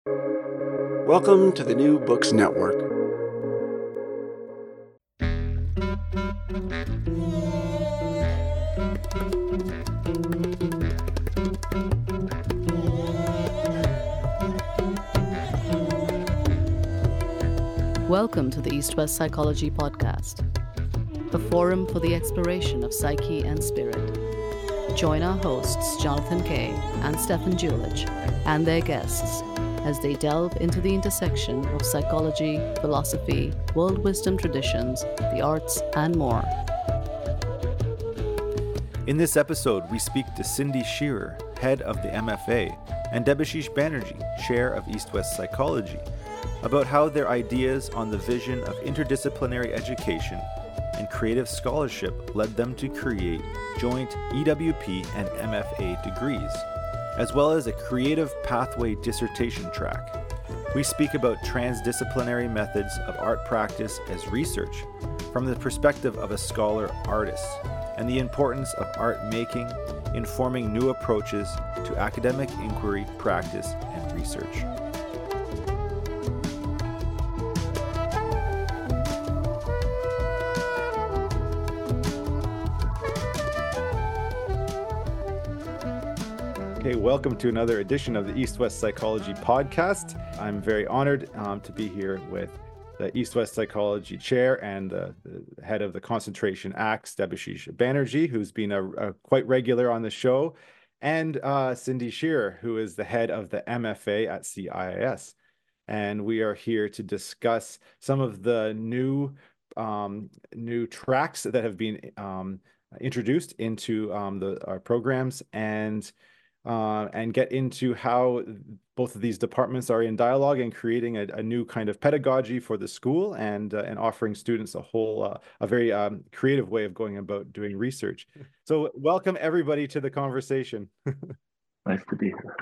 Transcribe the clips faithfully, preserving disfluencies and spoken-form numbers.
Welcome to the New Books Network. Welcome to the East-West Psychology Podcast, a forum for the exploration of psyche and spirit. Join our hosts, Jonathan Kay and Stefan Julich, and their guests as they delve into the intersection of psychology, philosophy, world wisdom traditions, the arts, and more. In this episode, we speak to Cindy Shearer, head of the M F A, and Debashish Banerjee, chair of East-West Psychology, about how their ideas on the vision of interdisciplinary education and creative scholarship led them to create joint E W P and M F A degrees, as well as a creative pathway dissertation track. We speak about transdisciplinary methods of art practice as research from the perspective of a scholar artist, and the importance of art making informing new approaches to academic inquiry, practice, and research. Okay, welcome to another edition of the East-West Psychology Podcast. I'm very honored um, to be here with the East-West Psychology Chair and the, the head of the Concentration Acts, Debashish Banerjee, who's been a, a quite regular on the show, and uh, Cindy Shearer, who is the head of the M F A at C I I S. And we are here to discuss some of the new um, new tracks that have been um, introduced into um, the our programs and Uh, and get into how both of these departments are in dialogue and creating a, a new kind of pedagogy for the school and uh, and offering students a whole uh, a very um, creative way of going about doing research. So welcome everybody to the conversation. Nice to be here.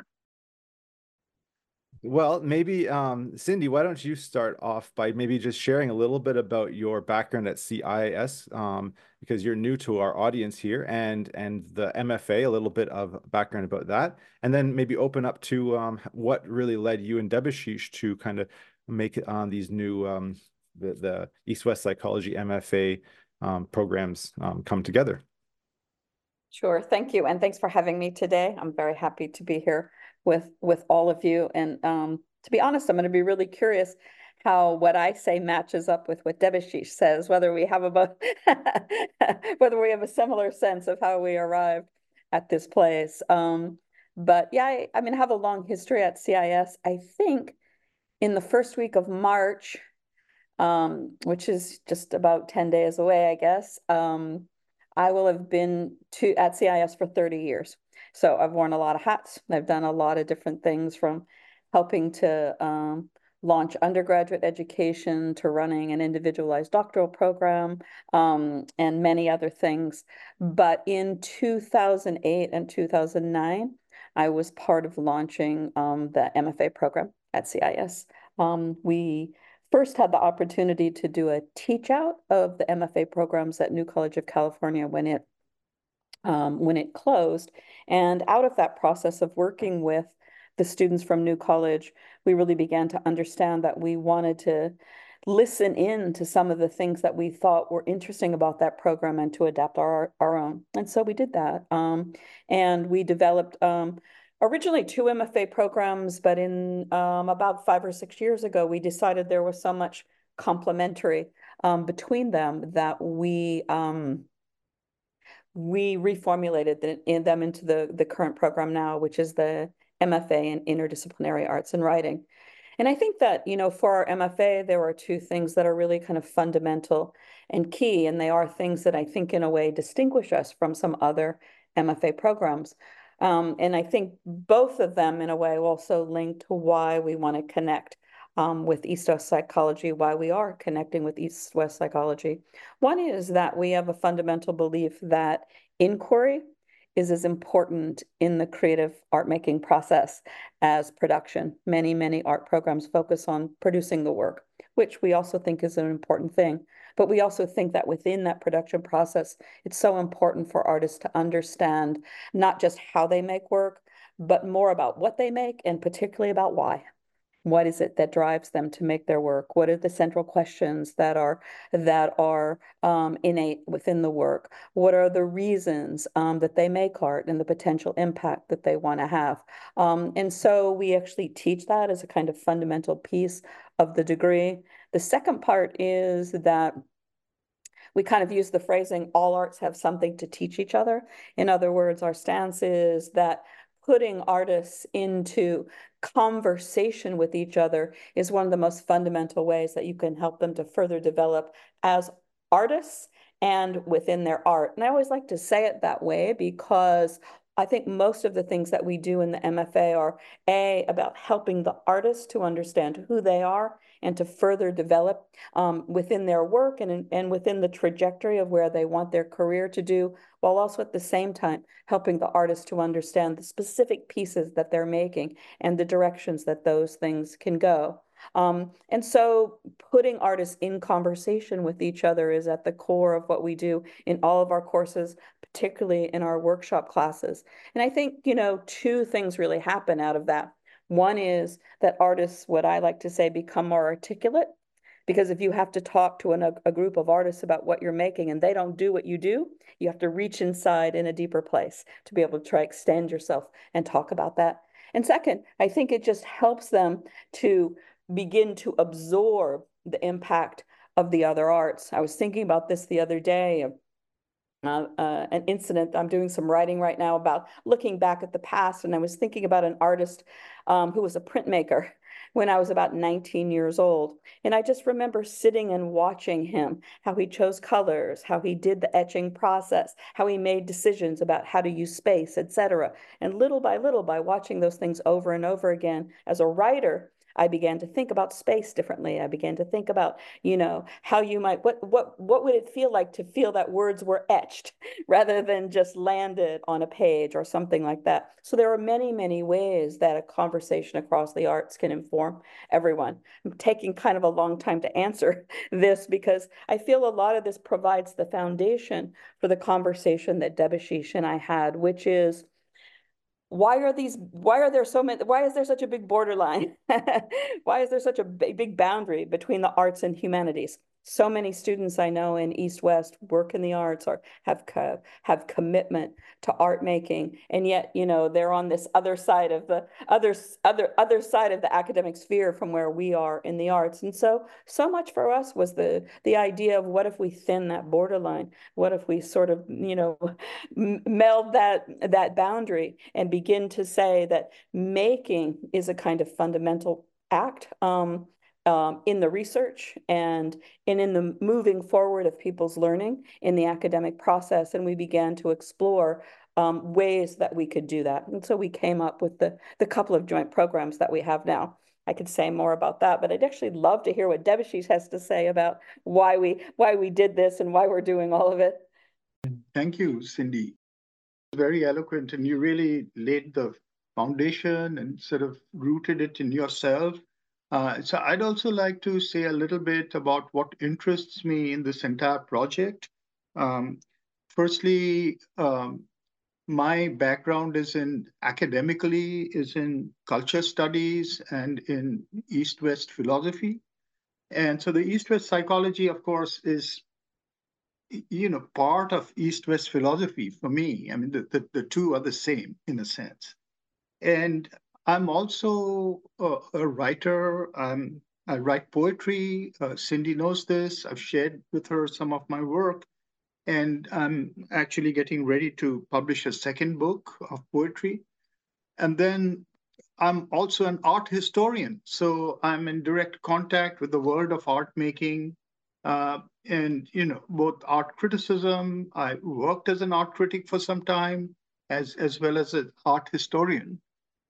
Well, maybe um, Cindy, why don't you start off by maybe just sharing a little bit about your background at C I I S, um, because you're new to our audience here, and and the M F A, a little bit of background about that, and then maybe open up to um, what really led you and Debashish to kind of make it on these new um, the, the East-West Psychology M F A um, programs um, come together. Sure, thank you, and thanks for having me today. I'm very happy to be here with with all of you. And um, to be honest, I'm going to be really curious how what I say matches up with what Debashish says, whether we have about whether we have a similar sense of how we arrived at this place. Um, but yeah, I, I mean, I have a long history at C I I S. I think in the first week of March, um, which is just about ten days away, I guess, um, I will have been to at C I I S for thirty years. So I've worn a lot of hats. I've done a lot of different things, from helping to um, launch undergraduate education to running an individualized doctoral program, um, and many other things. But in two thousand eight and two thousand nine, I was part of launching um, the M F A program at C I I S. Um, we first had the opportunity to do a teach out of the M F A programs at New College of California when it um, when it closed. And out of that process of working with the students from New College, we really began to understand that we wanted to listen in to some of the things that we thought were interesting about that program and to adapt our, our own. And so we did that. Um, and we developed um, originally two M F A programs, but in um, about five or six years ago, we decided there was so much complementary um, between them that we um, we reformulated the, in them into the, the current program now, which is the M F A in Interdisciplinary Arts and Writing. And I think that, you know, for our M F A, there are two things that are really kind of fundamental and key, and they are things that I think in a way distinguish us from some other M F A programs. Um, and I think both of them in a way also link to why we want to connect um, with East-West Psychology, why we are connecting with East-West Psychology. One is that we have a fundamental belief that inquiry is as important in the creative art making process as production. Many, many art programs focus on producing the work, which we also think is an important thing. But we also think that within that production process, it's so important for artists to understand not just how they make work, but more about what they make and particularly about why. What is it that drives them to make their work? What are the central questions that are that are um, innate within the work? What are the reasons um, that they make art and the potential impact that they want to have? Um, and so we actually teach that as a kind of fundamental piece of the degree. The second part is that we kind of use the phrasing, all arts have something to teach each other. In other words, our stance is that putting artists into conversation with each other is one of the most fundamental ways that you can help them to further develop as artists and within their art. And I always like to say it that way because I think most of the things that we do in the M F A are A, about helping the artists to understand who they are and to further develop um, within their work and, and within the trajectory of where they want their career to do, while also at the same time helping the artist to understand the specific pieces that they're making and the directions that those things can go. Um, and so putting artists in conversation with each other is at the core of what we do in all of our courses, particularly in our workshop classes. And I think, you know, two things really happen out of that. One is that artists, what I like to say, become more articulate, because if you have to talk to an, a group of artists about what you're making and they don't do what you do, you have to reach inside in a deeper place to be able to try extend yourself and talk about that. And second, I think it just helps them to begin to absorb the impact of the other arts. I was thinking about this the other day. Uh, uh, an incident. I'm doing some writing right now about looking back at the past, and I was thinking about an artist um, who was a printmaker when I was about nineteen years old. And I just remember sitting and watching him, how he chose colors, how he did the etching process, how he made decisions about how to use space, et cetera. And little by little, by watching those things over and over again, as a writer, I began to think about space differently. I began to think about, you know, how you might, what, what, what would it feel like to feel that words were etched rather than just landed on a page or something like that. So there are many, many ways that a conversation across the arts can inform everyone. I'm taking kind of a long time to answer this because I feel a lot of this provides the foundation for the conversation that Debashish and I had, which is, why are these, why are there so many, why is there such a big borderline? Why is there such a big, big boundary between the arts and humanities? So many students I know in East West work in the arts or have co have commitment to art making, and yet, you know, they're on this other side of the other other other side of the academic sphere from where we are in the arts. And so, so much for us was the the idea of what if we thin that borderline? What if we sort of, you know, meld that that boundary and begin to say that making is a kind of fundamental act. Um, Um, in the research and, and in the moving forward of people's learning in the academic process. And we began to explore um, ways that we could do that. And so we came up with the, the couple of joint programs that we have now. I could say more about that, but I'd actually love to hear what Debashish has to say about why we, why we did this and why we're doing all of it. Thank you, Cindy. Very eloquent, and you really laid the foundation and sort of rooted it in yourself. Uh, so I'd also like to say a little bit about what interests me in this entire project. Um, firstly, um, my background is in academically is in culture studies and in East-West philosophy. And so the East-West psychology, of course, is you know, part of East-West philosophy for me. I mean, the, the, the two are the same in a sense. And I'm also a, a writer. I'm, I write poetry. Uh, Cindy knows this. I've shared with her some of my work. And I'm actually getting ready to publish a second book of poetry. And then I'm also an art historian. So I'm in direct contact with the world of art making. Uh, and, you know, both art criticism. I worked as an art critic for some time, as, as well as an art historian.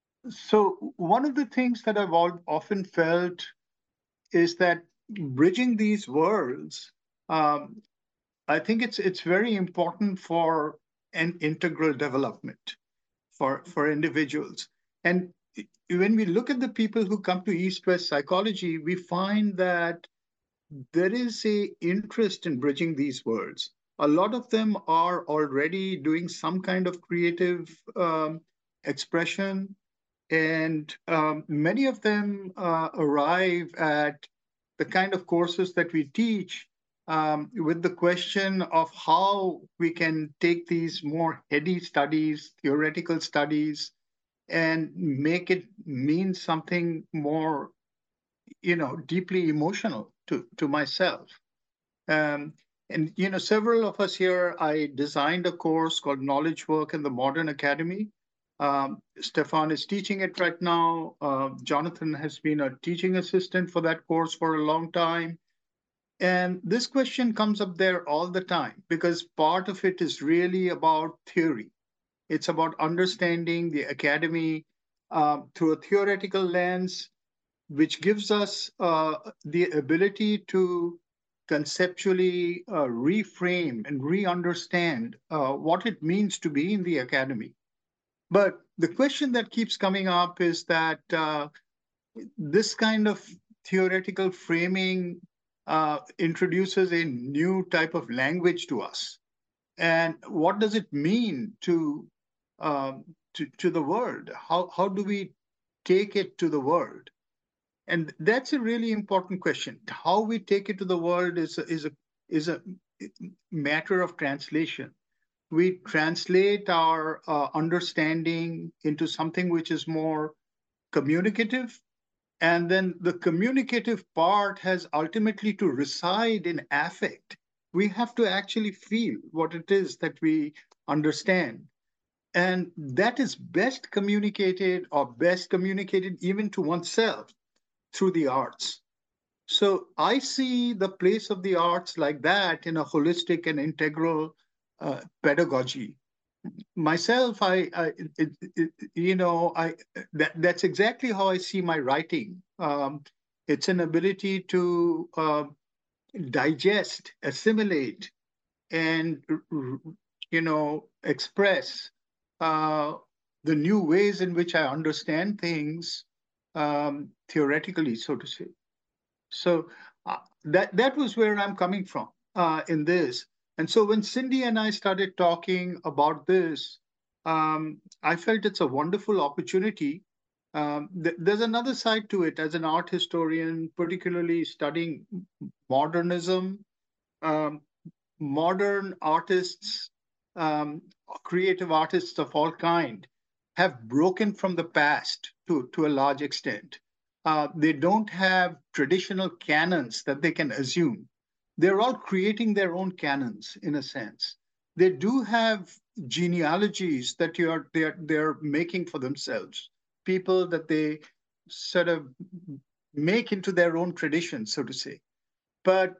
So one of the things that I've all, often felt is that bridging these worlds, um, I think it's it's very important for an integral development for, for individuals. And when we look at the people who come to East-West psychology, we find that there is a interest in bridging these worlds. A lot of them are already doing some kind of creative um, expression. And um, many of them uh, arrive at the kind of courses that we teach um, with the question of how we can take these more heady studies, theoretical studies, and make it mean something more, you know, deeply emotional to, to myself. Um, and, you know, several of us here, I designed a course called Knowledge Work in the Modern Academy. Um, Stefan is teaching it right now. Uh, Jonathan has been a teaching assistant for that course for a long time. And this question comes up there all the time because part of it is really about theory. It's about understanding the academy uh, through a theoretical lens, which gives us uh, the ability to conceptually uh, reframe and re-understand uh, what it means to be in the academy. But the question that keeps coming up is that uh, this kind of theoretical framing uh, introduces a new type of language to us. And what does it mean to, um, to, to the world? How, how do we take it to the world? And that's a really important question. How we take it to the world is a, is a, is a matter of translation. We translate our uh, understanding into something which is more communicative. And then the communicative part has ultimately to reside in affect. We have to actually feel what it is that we understand. And that is best communicated or best communicated even to oneself through the arts. So I see the place of the arts like that in a holistic and integral uh, pedagogy. Myself, I, I it, it, you know, I that, that's exactly how I see my writing. Um, it's an ability to uh, digest, assimilate, and you know, express uh, the new ways in which I understand things um, theoretically, so to say. So uh, that that was where I'm coming from uh, in this. And so when Cindy and I started talking about this, um, I felt it's a wonderful opportunity. Um, th- there's another side to it as an art historian, particularly studying modernism. Um, Modern artists, um, creative artists of all kind, have broken from the past to, to a large extent. Uh, they don't have traditional canons that they can assume. They're all creating their own canons in a sense. They do have genealogies that you're they're they're making for themselves, people that they sort of make into their own tradition, so to say. But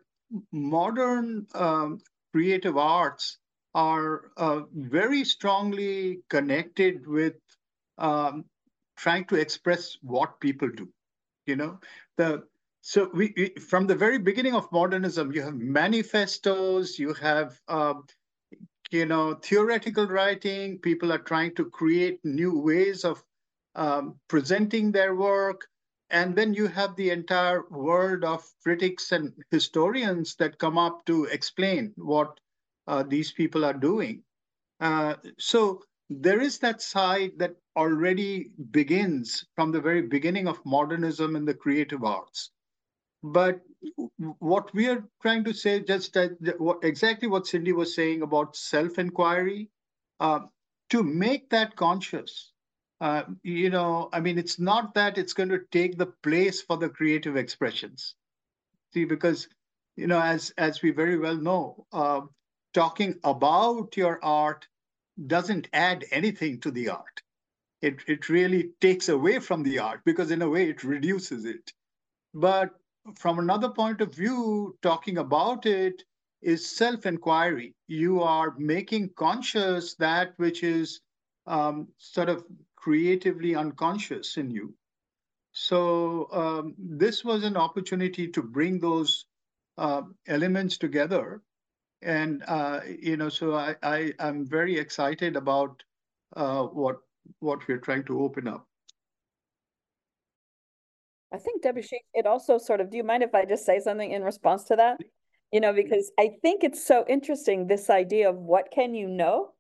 modern um, creative arts are uh, very strongly connected with um, trying to express what people do. You know, the so we, we from the very beginning of modernism, you have manifestos, you have um, you know theoretical writing. People are trying to create new ways of um, presenting their work. And then you have the entire world of critics and historians that come up to explain what uh, these people are doing. Uh, so there is that side that already begins from the very beginning of modernism in the creative arts. But what we are trying to say, just that, what, exactly what Cindy was saying about self-inquiry, uh, to make that conscious. Uh, you know, I mean, it's not that it's going to take the place for the creative expressions. See, because, you know, as as we very well know, uh, talking about your art doesn't add anything to the art. It it really takes away from the art because in a way it reduces it. But from another point of view, talking about it is self-inquiry. You are making conscious that which is um, sort of creatively unconscious in you. So um, this was an opportunity to bring those uh, elements together. And, uh, you know, so I, I, I'm very excited about uh, what, what we're trying to open up. I think, Debashis, it also sort of, do you mind if I just say something in response to that? You know, because I think it's so interesting, this idea of what can you know?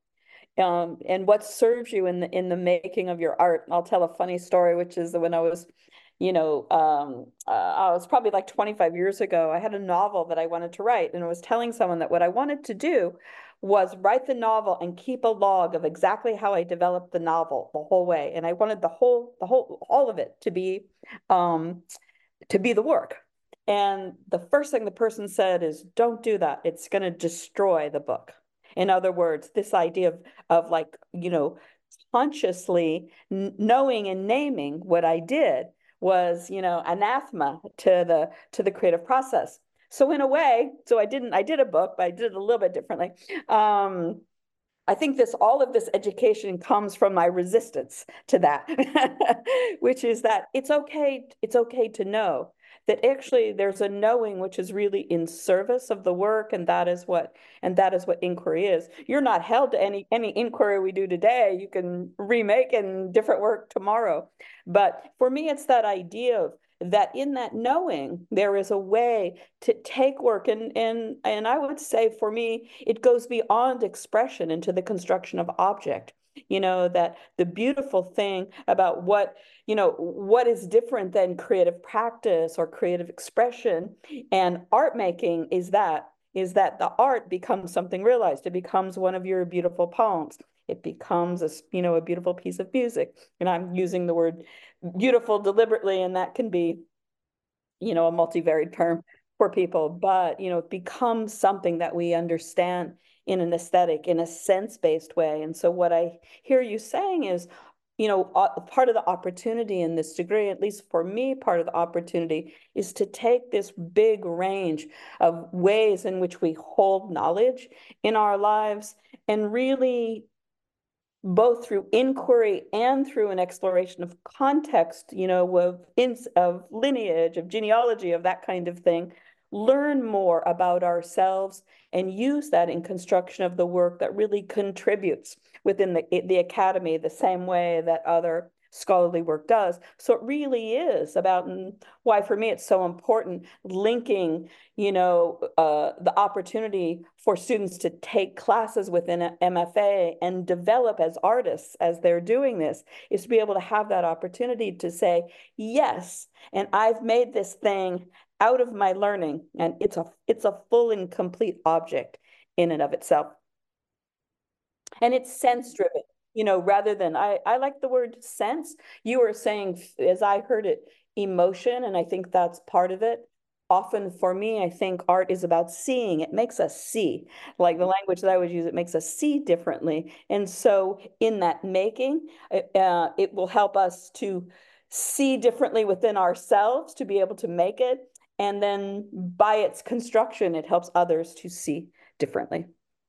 um, and what serves you in the in the making of your art. I'll tell a funny story, which is that when I was, you know, um, uh, I was probably like twenty-five years ago, I had a novel that I wanted to write, and I was telling someone that what I wanted to do was write the novel and keep a log of exactly how I developed the novel the whole way. And I wanted the whole, the whole, all of it to be, um, to be the work. And the first thing the person said is, don't do that. It's going to destroy the book. In other words, this idea of, of like, you know, consciously knowing and naming what I did was, you know, anathema to the to the creative process. So in a way, so I didn't, I did a book, but I did it a little bit differently. Um, I think this, all of this education comes from my resistance to that, which is that it's okay, it's okay to know that actually there's a knowing which is really in service of the work, and that is what, and that is what inquiry is. You're not held to any any inquiry we do today. You can remake in different work tomorrow. But for me, it's that idea of that in that knowing, there is a way to take work. And, and, and I would say for me, it goes beyond expression into the construction of object. You know, that the beautiful thing about what, you know, what is different than creative practice or creative expression and art making is that, is that the art becomes something realized. It becomes one of your beautiful poems. It becomes a, you know, a beautiful piece of music. And I'm using the word beautiful deliberately, and that can be, you know, a multivariate term for people, but, you know, it becomes something that we understand in an aesthetic, in a sense-based way. And so what I hear you saying is, you know, part of the opportunity in this degree, at least for me, part of the opportunity is to take this big range of ways in which we hold knowledge in our lives and really, both through inquiry and through an exploration of context, you know, of, of lineage, of genealogy, of that kind of thing, learn more about ourselves and use that in construction of the work that really contributes within the, the academy the same way that other scholarly work does. So it really is about, and why for me it's so important, linking, you know, uh, the opportunity for students to take classes within an M F A and develop as artists as they're doing this, is to be able to have that opportunity to say, yes, and I've made this thing out of my learning, and it's a it's a full and complete object in and of itself. And it's sense driven, you know, rather than, I, I like the word sense. You were saying, as I heard it, emotion, and I think that's part of it. Often for me, I think art is about seeing. It makes us see, like the language that I would use, it makes us see differently. And so in that making, uh, it will help us to see differently within ourselves to be able to make it. And then by its construction, it helps others to see differently.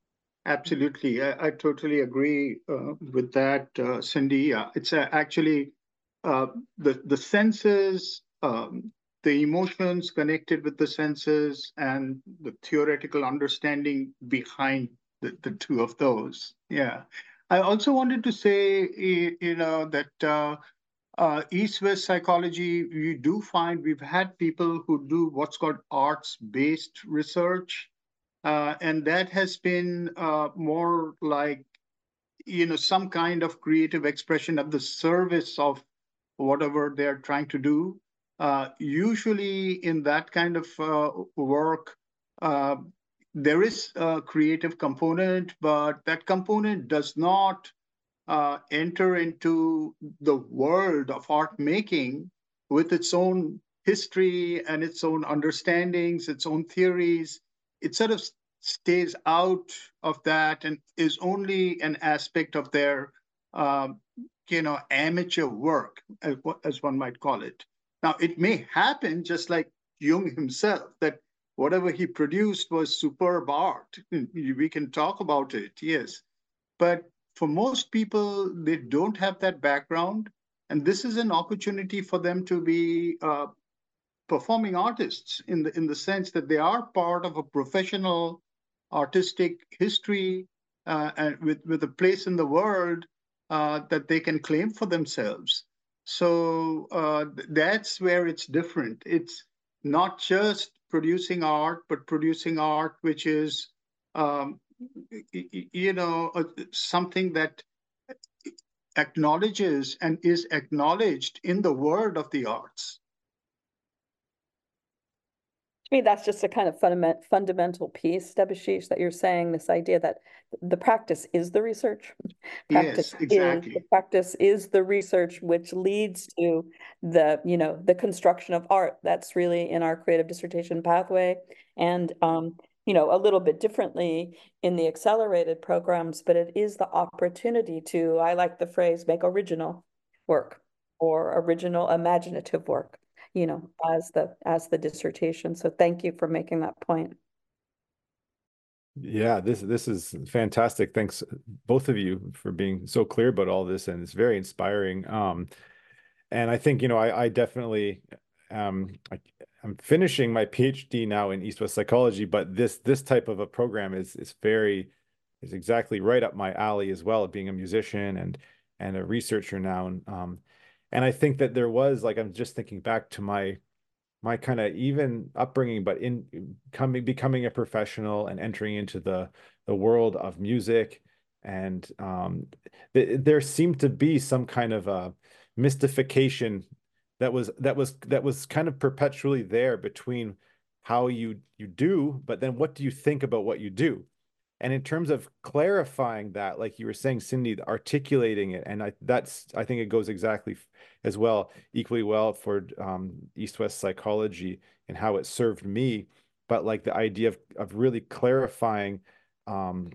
Absolutely. I, I totally agree uh, with that, uh, Cindy. Uh, it's uh, actually uh, the, the senses, um, the emotions connected with the senses, and the theoretical understanding behind the, the two of those. Yeah. I also wanted to say, you know, that uh, uh, East-West psychology, you do find we've had people who do what's called arts-based research. Uh, and that has been uh, more like, you know, some kind of creative expression at the service of whatever they're trying to do. Uh, usually in that kind of uh, work, uh, there is a creative component, but that component does not uh, enter into the world of art making with its own history and its own understandings, its own theories. It sort of stays out of that and is only an aspect of their, um, you know, amateur work, as, as one might call it. Now, it may happen just like Jung himself, that whatever he produced was superb art. We can talk about it, yes. But for most people, they don't have that background. And this is an opportunity for them to be uh, performing artists in the, in the sense that they are part of a professional artistic history uh, and with, with a place in the world uh, that they can claim for themselves. So uh, that's where it's different. It's not just producing art, but producing art which is um, you know, uh, something that acknowledges and is acknowledged in the world of the arts. To me, that's just a kind of fundament, fundamental piece, Debashish, that you're saying, this idea that the practice is the research. Practice Yes, exactly. Is, the practice is the research, which leads to the, you know, the construction of art. That's really in our creative dissertation pathway. And, um, you know, a little bit differently in the accelerated programs, but it is the opportunity to, I like the phrase, make original work or original imaginative work, you know, as the as the dissertation. So thank you for making that point. Yeah, this this is fantastic. Thanks both of you for being so clear about all this, and it's very inspiring. Um, and I think, you know, I, I definitely um I, I'm finishing my PhD now in East-West psychology, but this this type of a program is is very is exactly right up my alley as well, being a musician and and a researcher now. And um and I think that there was, like, I'm just thinking back to my my kind of even upbringing, but in coming becoming a professional and entering into the the world of music, and um, th there seemed to be some kind of a mystification that was that was that was kind of perpetually there between how you you do, but then what do you think about what you do? And in terms of clarifying that, like you were saying, Cindy, articulating it, and I that's I think it goes exactly as well, equally well for um, East-West psychology and how it served me. But like the idea of of really clarifying um,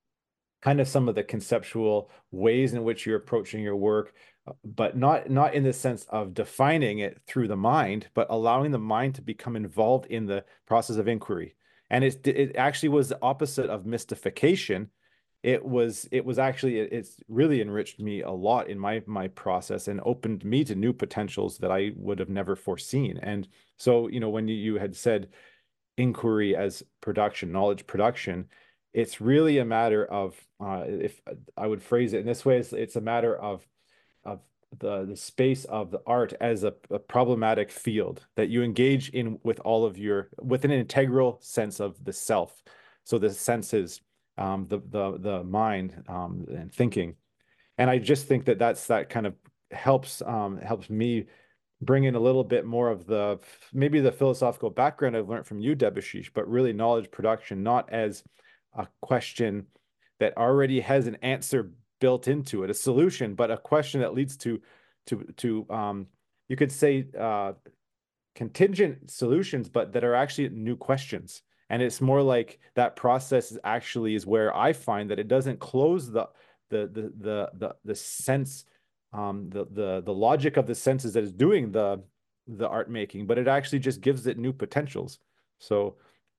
kind of some of the conceptual ways in which you're approaching your work, but not not in the sense of defining it through the mind, but allowing the mind to become involved in the process of inquiry. And it it actually was the opposite of mystification. It was it was actually it, it's really enriched me a lot in my my process and opened me to new potentials that I would have never foreseen. And so, you know, when you, you had said inquiry as production, knowledge production, it's really a matter of uh, if I would phrase it in this way, it's, it's a matter of of the the space of the art as a, a problematic field that you engage in with all of your with an integral sense of the self. So the senses, um, the the the mind, um, and thinking. And I just think that that's that kind of helps um, helps me bring in a little bit more of the maybe the philosophical background I've learned from you, Debashish, but really knowledge production, not as a question that already has an answer built into it, a solution, but a question that leads to to to um, you could say uh, contingent solutions, but that are actually new questions. And it's more like that process is actually is where I find that it doesn't close the the the the the, the sense, um, the the the logic of the senses that is doing the the art making, but it actually just gives it new potentials. So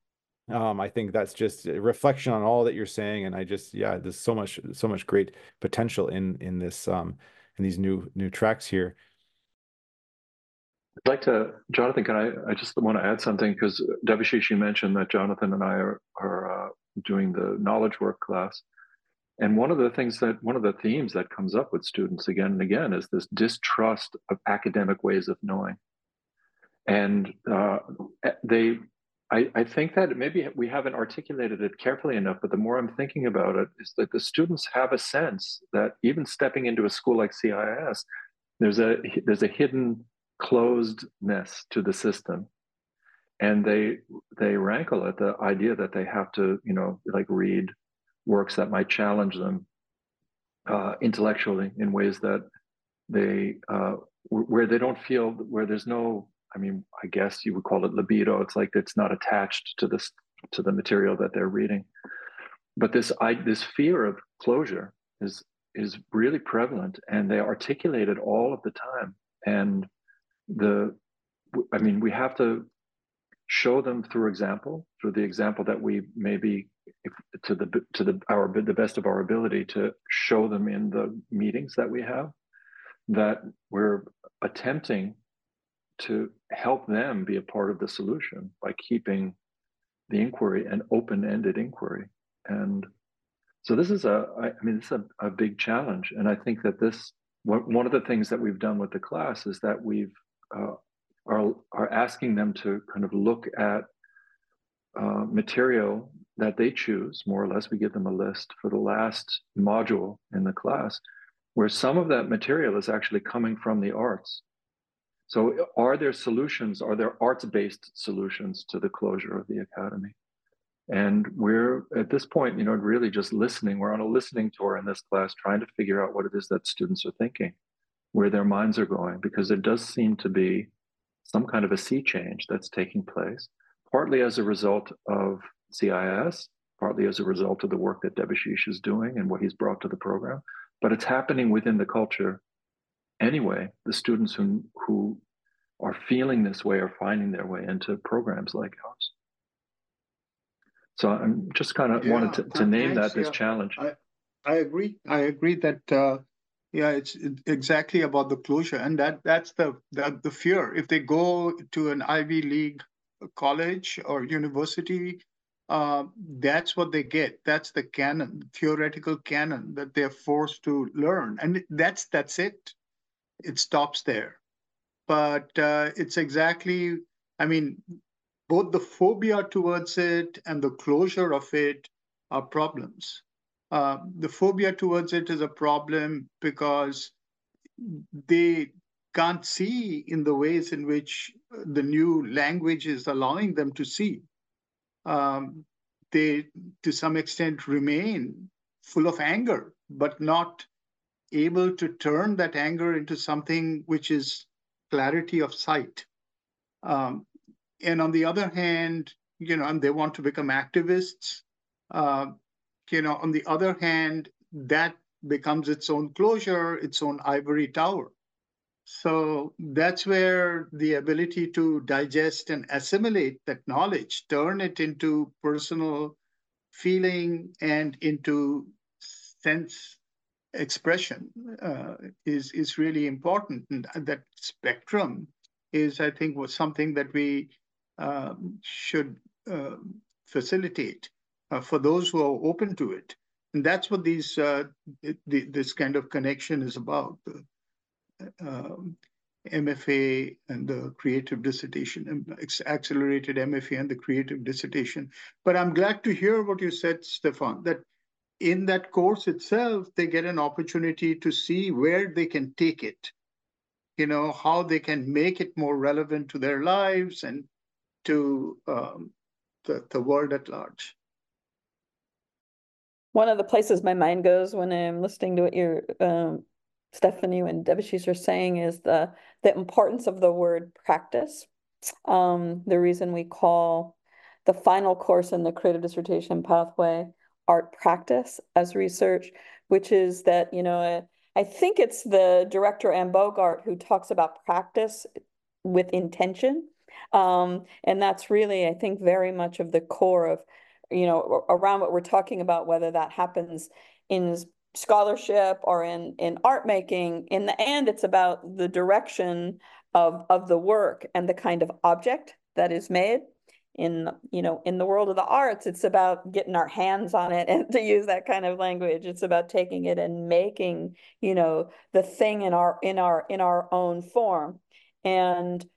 um, I think that's just a reflection on all that you're saying, and I just yeah, there's so much so much great potential in in this um, in these new new tracks here. I'd like to, Jonathan, can I, I just want to add something because Debashish, you mentioned that Jonathan and I are, are uh, doing the knowledge work class. And one of the things that, one of the themes that comes up with students again and again is this distrust of academic ways of knowing. And uh, they, I, I think that maybe we haven't articulated it carefully enough, but the more I'm thinking about it is that the students have a sense that even stepping into a school like C I S, there's a, there's a hidden closedness to the system, and they they rankle at the idea that they have to, you know, like read works that might challenge them uh, intellectually in ways that they uh, where they don't feel, where there's no, I mean, I guess you would call it libido. It's like it's not attached to this to the material that they're reading. But this I this fear of closure is is really prevalent, and they articulate it all of the time. And the I mean, we have to show them through example, through the example that we maybe if, to the to the our the best of our ability to show them in the meetings that we have, that we're attempting to help them be a part of the solution by keeping the inquiry an open-ended inquiry. And so this is a I mean this is a, a big challenge, and I think that this one of the things that we've done with the class is that we've uh, are, are asking them to kind of look at uh, material that they choose, more or less. We give them a list for the last module in the class, where some of that material is actually coming from the arts. So are there solutions, are there arts-based solutions to the closure of the academy? And we're, at this point, you know, really just listening. We're on a listening tour in this class, trying to figure out what it is that students are thinking, where their minds are going, because there does seem to be some kind of a sea change that's taking place, partly as a result of C I S, partly as a result of the work that Debashish is doing and what he's brought to the program. But it's happening within the culture anyway. The students who, who are feeling this way are finding their way into programs like ours. So I'm just kind of yeah, wanted to, to name thanks, that this yeah. challenge. I, I agree. I agree that, uh, yeah, it's exactly about the closure. And that that's the, the, the fear. If they go to an Ivy League college or university, uh, that's what they get. That's the canon, theoretical canon that they're forced to learn. And that's that's it. It stops there. But uh, it's exactly, I mean, both the phobia towards it and the closure of it are problems. Uh, the phobia towards it is a problem because they can't see in the ways in which the new language is allowing them to see. Um, they, to some extent, remain full of anger, but not able to turn that anger into something which is clarity of sight. Um, And on the other hand, you know, and they want to become activists. Uh, you know, on the other hand, that becomes its own closure, its own ivory tower. So that's where the ability to digest and assimilate that knowledge, turn it into personal feeling and into sense expression uh, is, is really important. And that spectrum is, I think, was something that we Um, should uh, facilitate uh, for those who are open to it. And that's what these uh, the, this kind of connection is about, the um, M F A and the creative dissertation, accelerated M F A and the creative dissertation. But I'm glad to hear what you said, Stefan, that in that course itself, they get an opportunity to see where they can take it, you know, how they can make it more relevant to their lives and to um, the, the world at large. One of the places my mind goes when I'm listening to what you're, um, Stephanie and Debashish are saying is the, the importance of the word practice. Um, the reason we call the final course in the creative dissertation pathway art practice as research, which is that, you know, I think it's the director Anne Bogart who talks about practice with intention. Um, and that's really, I think, very much of the core of, you know, around what we're talking about, whether that happens in scholarship or in, in art making. In the end, it's about the direction of, of the work and the kind of object that is made. In, you know, in the world of the arts, it's about getting our hands on it, and to use that kind of language, it's about taking it and making, you know, the thing in our in our in our own form. And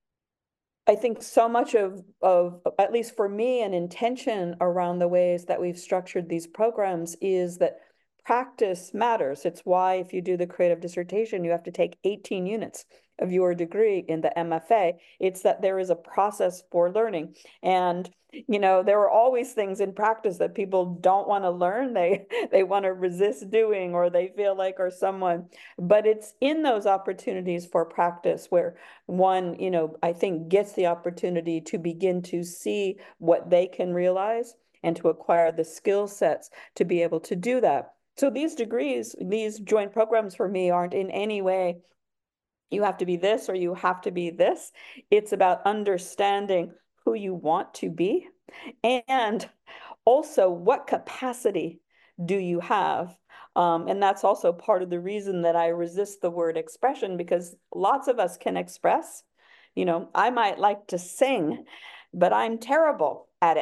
I think so much of, of, at least for me, an intention around the ways that we've structured these programs is that practice matters. It's why if you do the creative dissertation, you have to take eighteen units of your degree in the M F A. It's that there is a process for learning. And, you know, there are always things in practice that people don't want to learn. They, they want to resist doing, or they feel like are someone, but it's in those opportunities for practice where one, you know, I think gets the opportunity to begin to see what they can realize and to acquire the skill sets to be able to do that. So these degrees, these joint programs for me aren't in any way, you have to be this or you have to be this. It's about understanding who you want to be and also what capacity do you have. Um, and that's also part of the reason that I resist the word expression, because lots of us can express. You know, I might like to sing, but I'm terrible at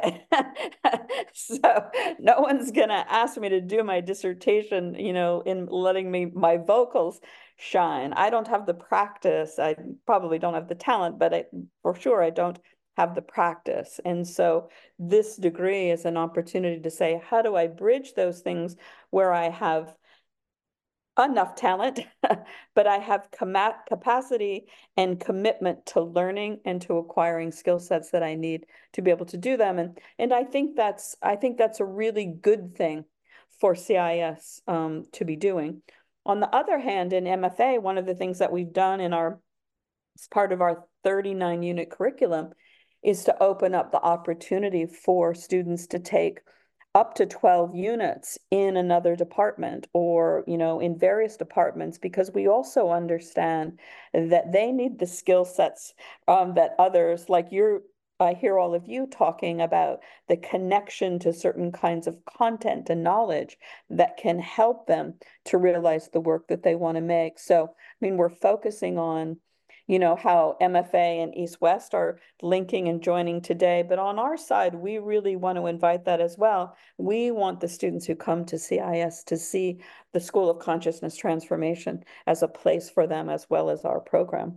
it. So no one's going to ask me to do my dissertation, you know, in letting me, my vocals shine. I don't have the practice. I probably don't have the talent, but I, for sure, I don't have the practice. And so this degree is an opportunity to say, how do I bridge those things where I have enough talent, but I have capacity and commitment to learning and to acquiring skill sets that I need to be able to do them. And and I think that's I think that's a really good thing for C I S um, to be doing. On the other hand, in M F A, one of the things that we've done in our as part of our thirty-nine unit curriculum is to open up the opportunity for students to take up to twelve units in another department, or, you know, in various departments, because we also understand that they need the skill sets um, that others, like you're, I hear all of you talking about the connection to certain kinds of content and knowledge that can help them to realize the work that they want to make. So, I mean, we're focusing on, you know, how M F A and East West are linking and joining today. But on our side, we really want to invite that as well. We want the students who come to C I S to see the School of Consciousness Transformation as a place for them, as well as our program.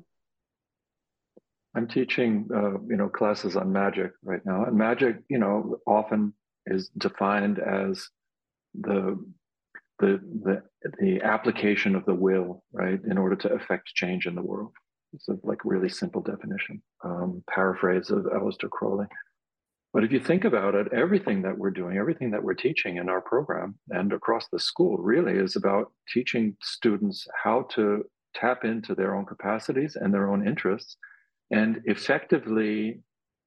I'm teaching, uh, you know, classes on magic right now. And magic, you know, often is defined as the the the the application of the will, right, in order to affect change in the world. It's a like really simple definition, um, paraphrase of Aleister Crowley. But if you think about it, everything that we're doing, everything that we're teaching in our program and across the school really is about teaching students how to tap into their own capacities and their own interests and effectively,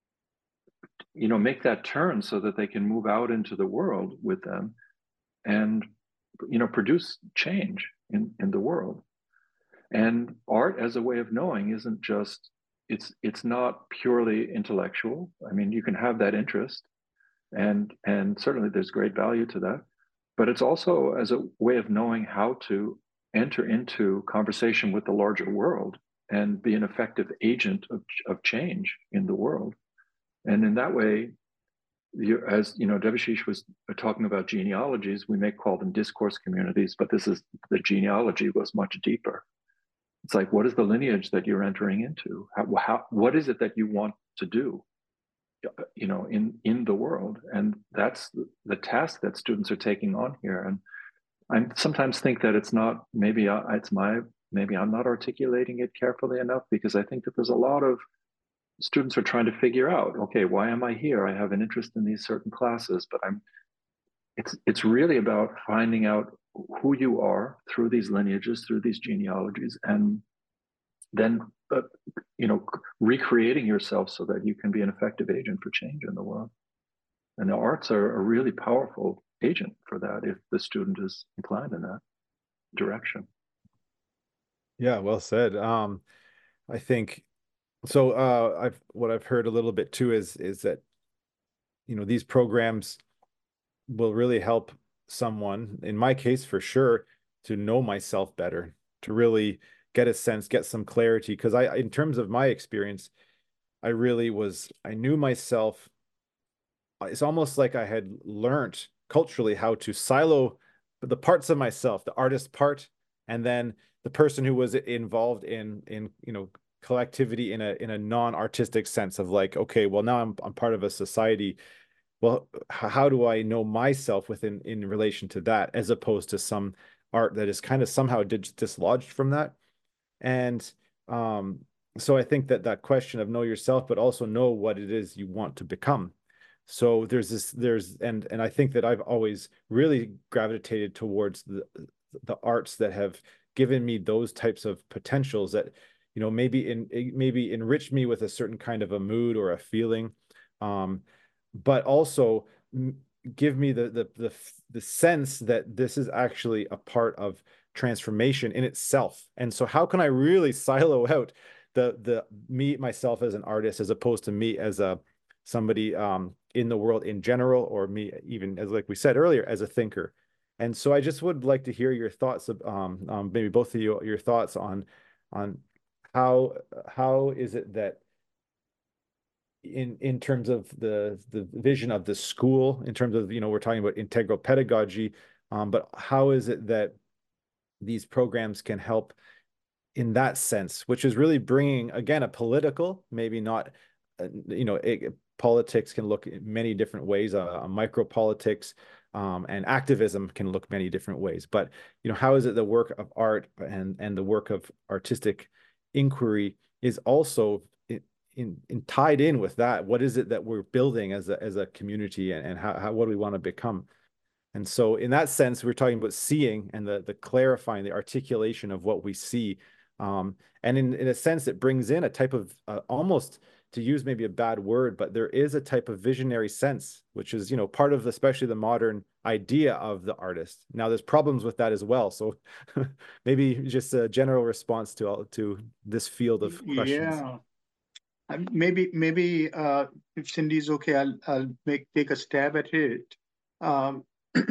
you know, make that turn so that they can move out into the world with them and, you know, produce change in, in the world. And art as a way of knowing isn't just, it's it's not purely intellectual. I mean, you can have that interest, and and certainly there's great value to that, but it's also as a way of knowing how to enter into conversation with the larger world and be an effective agent of, of change in the world. And in that way, you, as you know, Debashish was talking about genealogies, we may call them discourse communities, but this is, the genealogy goes much deeper. It's like, what is the lineage that you're entering into? How, how, what is it that you want to do, you know, in, in the world? And that's the, the task that students are taking on here. And I sometimes think that it's not, maybe I, it's my, maybe I'm not articulating it carefully enough, because I think that there's a lot of students are trying to figure out, okay, why am I here? I have an interest in these certain classes, but I'm, it's, it's really about finding out who you are through these lineages, through these genealogies, and then, uh, you know, recreating yourself so that you can be an effective agent for change in the world. And the arts are a really powerful agent for that if the student is inclined in that direction. Yeah, well said. Um, I think so. Uh, I've what I've heard a little bit too is is that, you know, these programs will really help someone, in my case for sure, to know myself better, to really get a sense, get some clarity. Because I, in terms of my experience, I really was, I knew myself. It's almost like I had learned culturally how to silo the parts of myself, the artist part, and then the person who was involved in, in, you know, collectivity in a, in a non-artistic sense of like, okay, well, now I'm, I'm part of a society. Well, how do I know myself within in relation to that, as opposed to some art that is kind of somehow dis dislodged from that? And um, so I think that that question of know yourself, but also know what it is you want to become. So there's this, there's, and and I think that I've always really gravitated towards the the arts that have given me those types of potentials that, you know, maybe in maybe enrich me with a certain kind of a mood or a feeling. Um, but also give me the, the the the sense that this is actually a part of transformation in itself. And so how can I really silo out the the me myself as an artist, as opposed to me as a somebody um in the world in general, or me even, as like we said earlier, as a thinker. And so I just would like to hear your thoughts of um, um maybe both of you, your thoughts on on how how is it that in in terms of the the vision of the school, in terms of, you know, we're talking about integral pedagogy, um, but how is it that these programs can help in that sense, which is really bringing, again, a political, maybe not you know, it, politics can look in many different ways. Uh, micropolitics um, and activism can look many different ways. But you know, how is it the work of art and and the work of artistic inquiry is also in, in, in tied in with that? What is it that we're building as a as a community, and, and how, how what do we want to become? And so in that sense, we're talking about seeing and the, the clarifying, the articulation of what we see. Um, and in, in a sense, it brings in a type of uh, almost, to use maybe a bad word, but there is a type of visionary sense, which is, you know, part of especially the modern idea of the artist. Now, there's problems with that as well. So maybe just a general response to, to this field of questions. Yeah. Maybe, maybe uh, if Cindy's okay, I'll, I'll make take a stab at it. Um,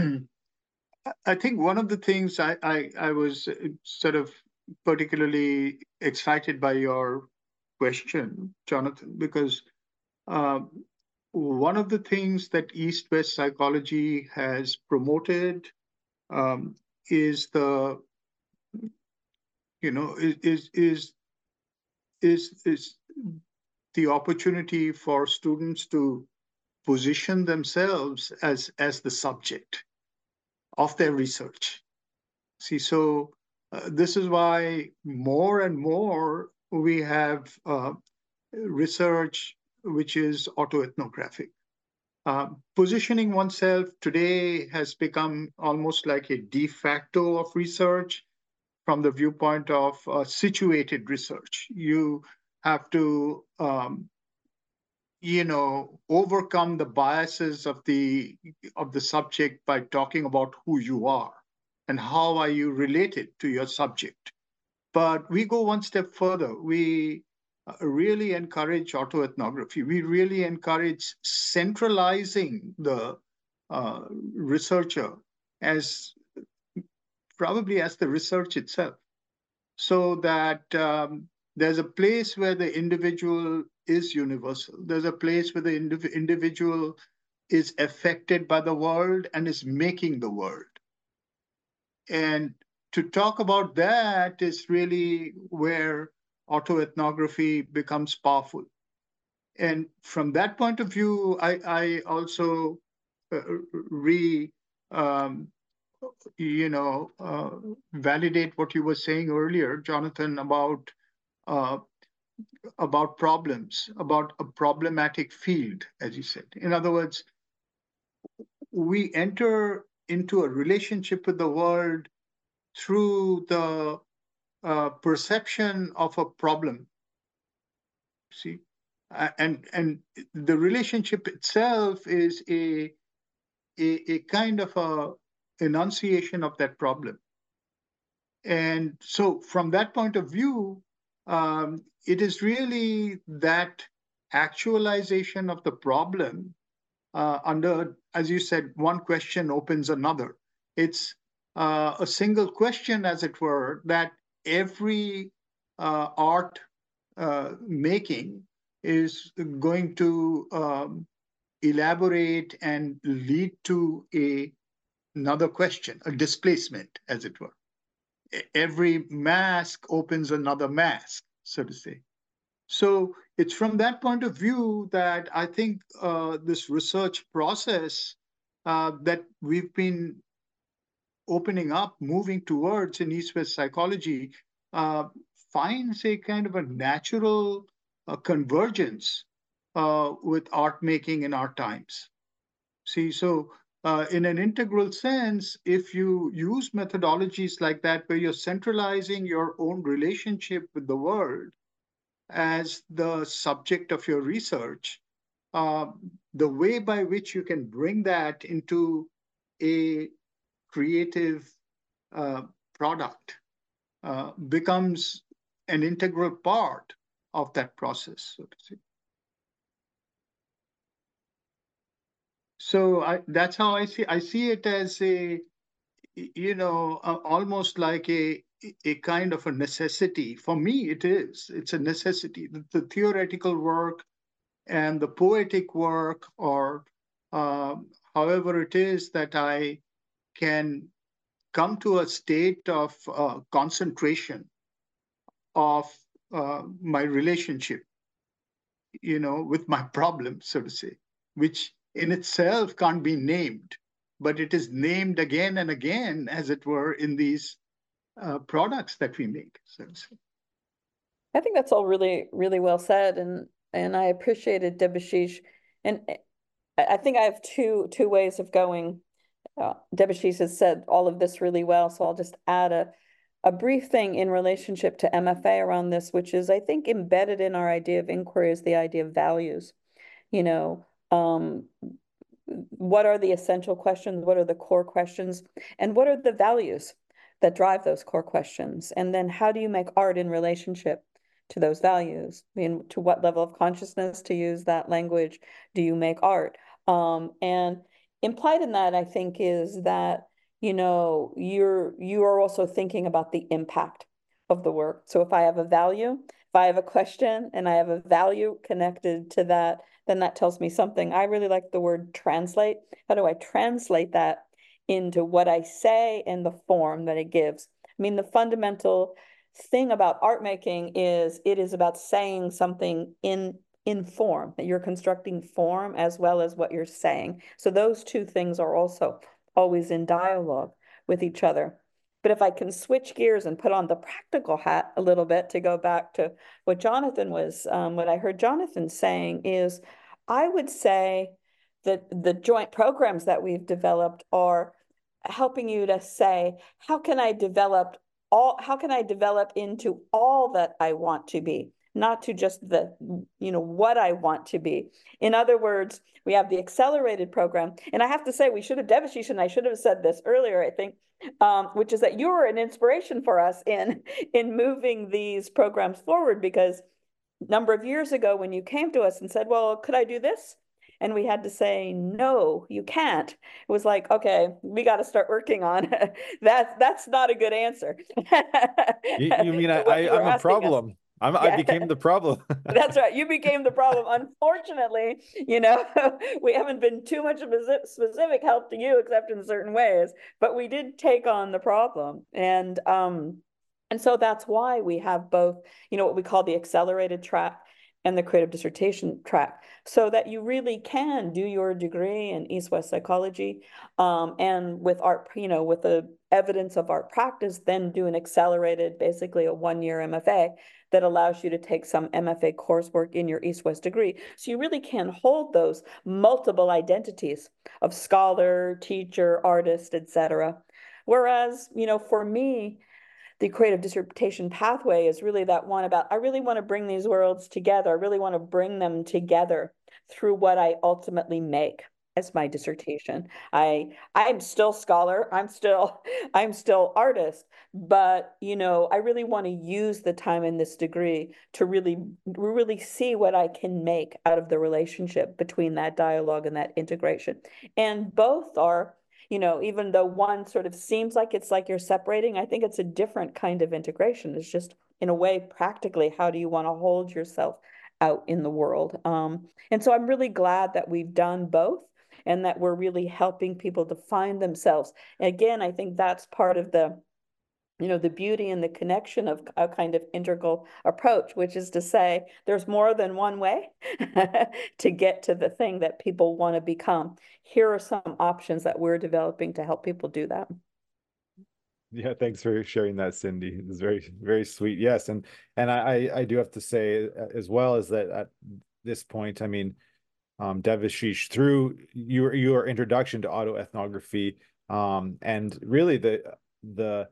I think one of the things I, I, I was sort of particularly excited by your question, Jonathan, because uh, one of the things that East-West psychology has promoted um, is the, you know, is is is is the opportunity for students to position themselves as as the subject of their research. See, so uh, this is why more and more we have uh, research which is autoethnographic. Uh, positioning oneself today has become almost like a de facto of research from the viewpoint of uh, situated research. You have to um, you know, overcome the biases of the of the subject by talking about who you are and how are you related to your subject. But we go one step further. We really encourage autoethnography. We really encourage centralizing the uh, researcher as probably as the research itself, so that um, there's a place where the individual is universal. There's a place where the indiv- individual is affected by the world and is making the world. And to talk about that is really where autoethnography becomes powerful. And from that point of view, I, I also uh, re, um, you know, uh, validate what you were saying earlier, Jonathan, about uh, about problems, about a problematic field, as you said. In other words, we enter into a relationship with the world through the uh, perception of a problem. See, uh, and and the relationship itself is a a, a kind of a enunciation of that problem. And so, from that point of view, um, it is really that actualization of the problem uh, under, as you said, one question opens another. It's uh, a single question, as it were, that every uh, art uh, making is going to um, elaborate and lead to a, another question, a displacement, as it were. Every mask opens another mask, so to say. So it's from that point of view that I think uh, this research process uh, that we've been opening up, moving towards in East-West psychology, uh, finds a kind of a natural uh, convergence uh, with art making in our times. See, so uh, in an integral sense, if you use methodologies like that, where you're centralizing your own relationship with the world as the subject of your research, uh, the way by which you can bring that into a creative uh, product uh, becomes an integral part of that process, so to say. So I, that's how I see. I see it as a, you know, uh, almost like a a kind of a necessity. For me, it is. It's a necessity. The, the theoretical work and the poetic work, or uh, however it is that I can come to a state of uh, concentration of uh, my relationship you know, with my problem, so to say, which in itself can't be named, but it is named again and again, as it were, in these uh, products that we make, so to say. I think that's all really, really well said, and and I appreciated Debashish, and I think I have two two ways of going. Uh, Debashish has said all of this really well, so I'll just add a a brief thing in relationship to M F A around this, which is I think embedded in our idea of inquiry is the idea of values. You know, um, what are the essential questions? What are the core questions? And what are the values that drive those core questions? And then how do you make art in relationship to those values? I mean, to what level of consciousness, to use that language, do you make art? Um, and implied in that, I think, is that, you know, you're you are also thinking about the impact of the work. So if I have a value, if I have a question and I have a value connected to that, then that tells me something. I really like the word translate. How do I translate that into what I say and the form that it gives? I mean, the fundamental thing about art making is it is about saying something in in form, that you're constructing form as well as what you're saying. So those two things are also always in dialogue with each other. But if I can switch gears and put on the practical hat a little bit to go back to what Jonathan was, um, what I heard Jonathan saying is, I would say that the joint programs that we've developed are helping you to say, how can I develop all, how can I develop into all that I want to be? Not to just the, you know, what I want to be. In other words, we have the accelerated program. And I have to say, we should have, Debashish and I should have said this earlier, I think, um, which is that you were an inspiration for us in, in moving these programs forward, because a number of years ago when you came to us and said, well, could I do this? And we had to say, no, you can't. It was like, okay, we got to start working on it. That's, that's not a good answer. you, you mean I, I, I'm a problem? Us. I'm, yeah. I became the problem. That's right. You became the problem. Unfortunately, you know, we haven't been too much of a specific help to you, except in certain ways, but we did take on the problem. And, um, and so that's why we have both, you know, what we call the accelerated track and the creative dissertation track, so that you really can do your degree in East-West psychology, um, and with art, you know, with the evidence of art practice, then do an accelerated, basically a one-year M F A that allows you to take some M F A coursework in your East-West degree. So you really can hold those multiple identities of scholar, teacher, artist, et cetera. Whereas, you know, for me, the creative dissertation pathway is really that one about, I really want to bring these worlds together. I really want to bring them together through what I ultimately make as my dissertation. I, I'm still scholar, I'm still, I'm still artist, but, you know, I really want to use the time in this degree to really, really see what I can make out of the relationship between that dialogue and that integration. And both are, you know, even though one sort of seems like it's like you're separating, I think it's a different kind of integration. It's just, in a way, practically, how do you want to hold yourself out in the world? Um, and so I'm really glad that we've done both, and that we're really helping people to find themselves. And again, I think that's part of the, you know, the beauty and the connection of a kind of integral approach, which is to say there's more than one way to get to the thing that people want to become. Here are some options that we're developing to help people do that. Yeah, thanks for sharing that, Cindy. It's very, very sweet. Yes, and and I I do have to say as well is that at this point, I mean, um, Debashish, through your your introduction to autoethnography, um, and really the the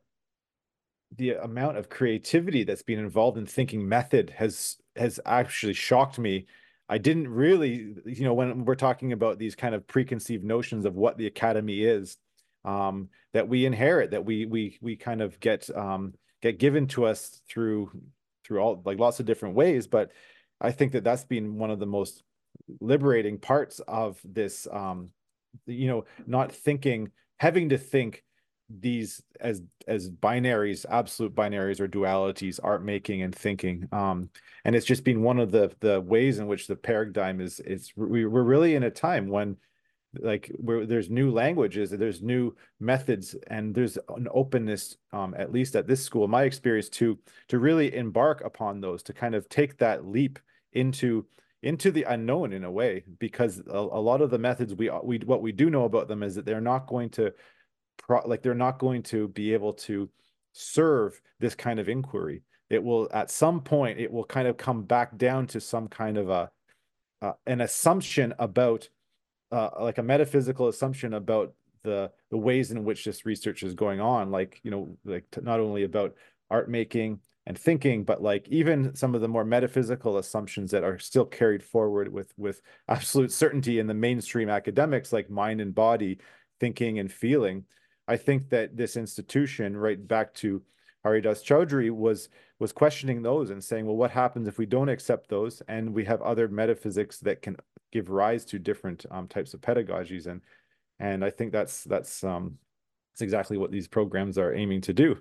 the amount of creativity that's been involved in thinking method has has actually shocked me. I didn't really, you know, when we're talking about these kind of preconceived notions of what the academy is, um, that we inherit, that we we we kind of get um, get given to us through through all like lots of different ways. But I think that that's been one of the most liberating parts of this, um, you know, not thinking, having to think these as as binaries, absolute binaries or dualities, art making and thinking, um and it's just been one of the the ways in which the paradigm is is we, we're really in a time when like where there's new languages, there's new methods, and there's an openness, um at least at this school, my experience, to to really embark upon those, to kind of take that leap into into the unknown in a way, because a, a lot of the methods we we what we do know about them is that they're not going to pro, like they're not going to be able to serve this kind of inquiry. It will, at some point, it will kind of come back down to some kind of a uh, an assumption about uh, like a metaphysical assumption about the the ways in which this research is going on, like, you know, like not only about art making and thinking, but like even some of the more metaphysical assumptions that are still carried forward with with absolute certainty in the mainstream academics, like mind and body, thinking and feeling. I think that this institution, right back to Haridas Chaudhuri, was was questioning those and saying, well, what happens if we don't accept those and we have other metaphysics that can give rise to different um, types of pedagogies? And and I think that's that's um, that's exactly what these programs are aiming to do.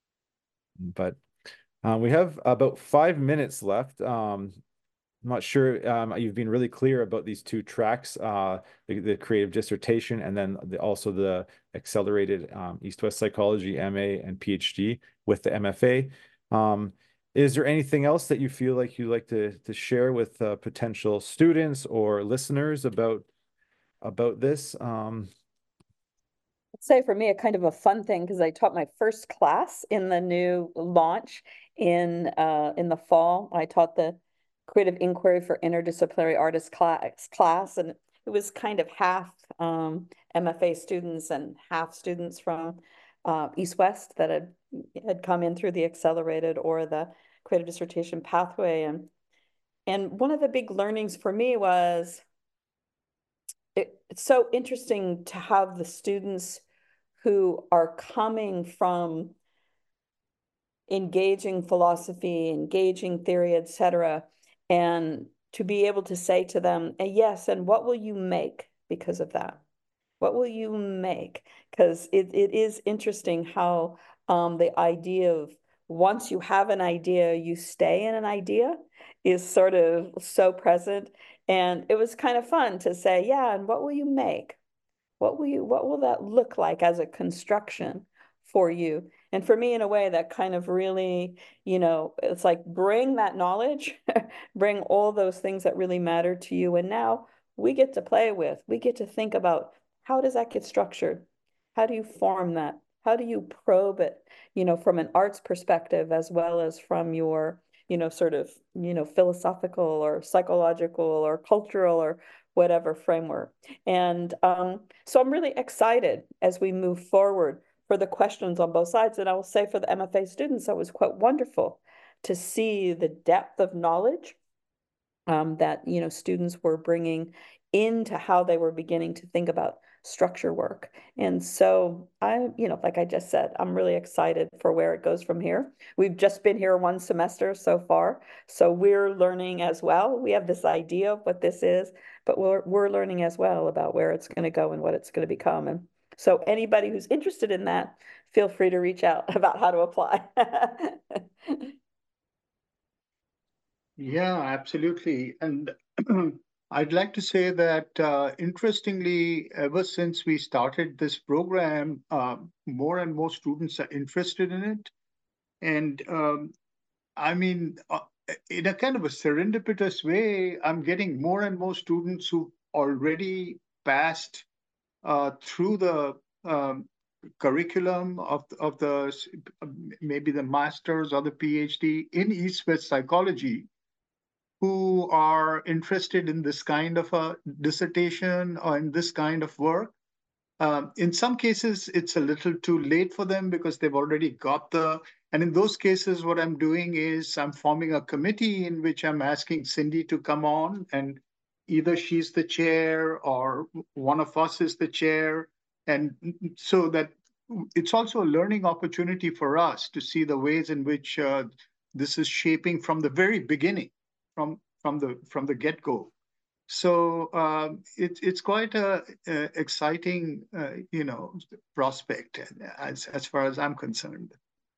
But uh, we have about five minutes left. Um, I'm not sure, um, you've been really clear about these two tracks, uh, the, the creative dissertation, and then the, also the accelerated um, East-West Psychology M A and PhD with the M F A. Um, is there anything else that you feel like you'd like to, to share with uh, potential students or listeners about, about this? Um, I'd say for me, a kind of a fun thing, because I taught my first class in the new launch in uh, in the fall. I taught the Creative Inquiry for Interdisciplinary Artists class, class and it was kind of half um, M F A students and half students from uh, East-West that had, had come in through the accelerated or the creative dissertation pathway. And, and one of the big learnings for me was it, it's so interesting to have the students who are coming from engaging philosophy, engaging theory, et cetera, and to be able to say to them, yes, and what will you make because of that? What will you make? Because it, it is interesting how um, the idea of once you have an idea, you stay in an idea is sort of so present. And it was kind of fun to say, yeah, and what will you make? What will you, what will that look like as a construction for you? And for me, in a way, that kind of really, you know, it's like bring that knowledge, bring all those things that really matter to you. And now we get to play with, we get to think about how does that get structured? How do you form that? How do you probe it, you know, from an arts perspective, as well as from your, you know, sort of, you know, philosophical or psychological or cultural or whatever framework. And um, so I'm really excited as we move forward for the questions on both sides. And I will say for the M F A students, that was quite wonderful to see the depth of knowledge um, that, you know, students were bringing into how they were beginning to think about structure work. And so I, you know, like I just said, I'm really excited for where it goes from here. We've just been here one semester so far, so we're learning as well. We have this idea of what this is, but we're, we're learning as well about where it's going to go and what it's going to become. And so anybody who's interested in that, feel free to reach out about how to apply. Yeah, absolutely. And I'd like to say that, uh, interestingly, ever since we started this program, uh, more and more students are interested in it. And um, I mean, uh, in a kind of a serendipitous way, I'm getting more and more students who already passed uh, through the um, curriculum of, of the, maybe the master's or the PhD in East-West psychology, who are interested in this kind of a dissertation or in this kind of work. Um, in some cases, it's a little too late for them because they've already got the, and in those cases, what I'm doing is I'm forming a committee in which I'm asking Cindy to come on, and either she's the chair or one of us is the chair. And so that it's also a learning opportunity for us to see the ways in which uh, this is shaping from the very beginning, from, from the, from the get-go. So um, it, it's quite a, a exciting, uh, you know, prospect as as far as I'm concerned.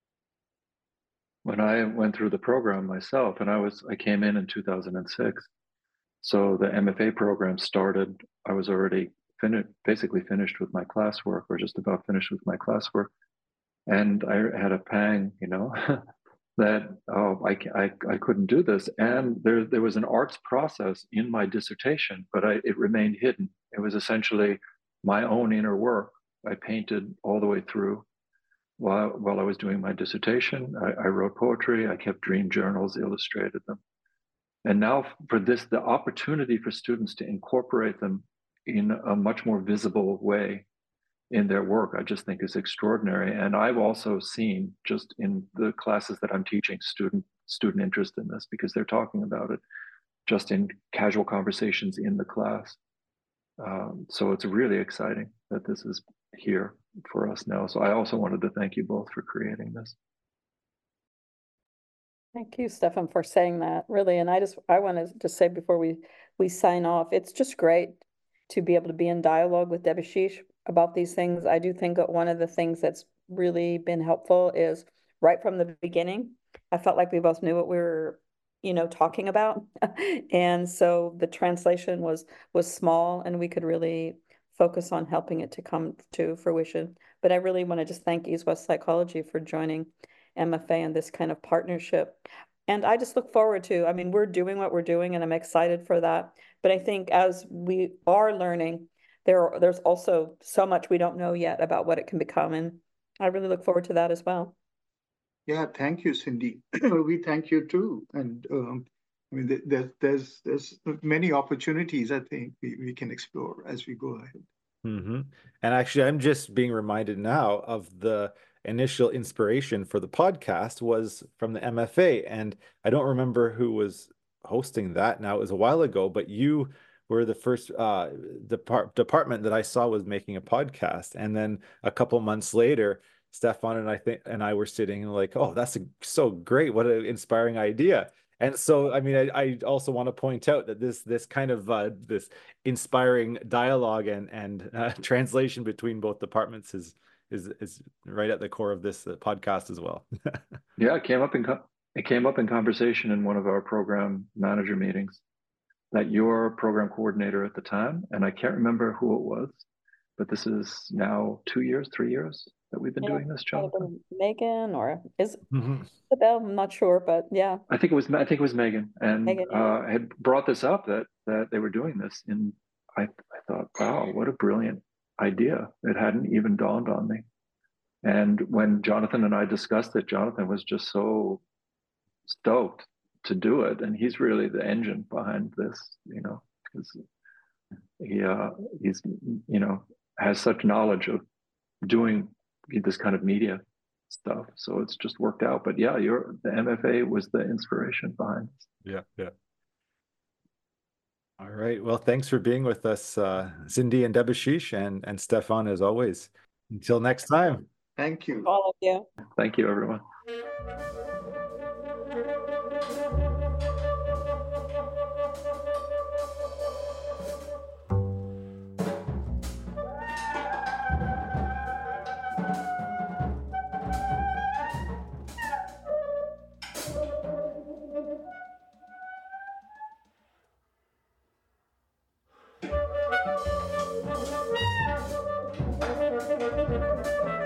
When I went through the program myself, and I was I came in in two thousand six, so the M F A program started. I was already finished, basically finished with my classwork, or just about finished with my classwork, and I had a pang, you know. that, oh, I, I, I couldn't do this. And there, there was an arts process in my dissertation, but I, it remained hidden. It was essentially my own inner work. I painted all the way through while, while I was doing my dissertation. I, I wrote poetry, I kept dream journals, illustrated them. And now for this, the opportunity for students to incorporate them in a much more visible way in their work, I just think is extraordinary. And I've also seen, just in the classes that I'm teaching, student student interest in this, because they're talking about it just in casual conversations in the class. Um, so it's really exciting that this is here for us now. So I also wanted to thank you both for creating this. Thank you, Stefan, for saying that, really. And I just, I want to just say before we, we sign off, it's just great to be able to be in dialogue with Debashish about these things. I do think that one of the things that's really been helpful is right from the beginning, I felt like we both knew what we were, you know, talking about. And so the translation was, was small, and we could really focus on helping it to come to fruition. But I really want to just thank East West Psychology for joining M F A in this kind of partnership. And I just look forward to, I mean, we're doing what we're doing, and I'm excited for that. But I think as we are learning, there, there's also so much we don't know yet about what it can become. And I really look forward to that as well. Yeah, thank you, Cindy. We thank you too. And um, I mean, there, there's there's many opportunities I think we, we can explore as we go ahead. Mm-hmm. And actually, I'm just being reminded now of the initial inspiration for the podcast was from the M F A. And I don't remember who was hosting that now. It was a while ago, but you were the first uh, depart department that I saw was making a podcast. And then a couple months later, Stefan and I think and I were sitting and like, oh, that's a, so great. What an inspiring idea. And so, I mean, I, I also want to point out that this this kind of uh, this inspiring dialogue and and uh, translation between both departments is is is right at the core of this uh, podcast as well. Yeah, it came up in it came up in conversation in one of our program manager meetings that your program coordinator at the time, and I can't remember who it was, but this is now two years, three years that we've been yeah, doing this, Jonathan. Megan or is mm-hmm. Isabel? I'm not sure, but yeah. I think it was I think it was Megan, and Megan, yeah. uh, had brought this up that that they were doing this, and I I thought, wow, what a brilliant idea! It hadn't even dawned on me. And when Jonathan and I discussed it, Jonathan was just so stoked to do it, and he's really the engine behind this, you know, because he uh, he's you know has such knowledge of doing this kind of media stuff, so it's just worked out. But yeah, you're the M F A was the inspiration behind this. Yeah, yeah. All right. Well, thanks for being with us, uh, Cindy and Debashish, and and Stefan, as always. Until next time. Thank you. All of you. Thank you, everyone. Thank you.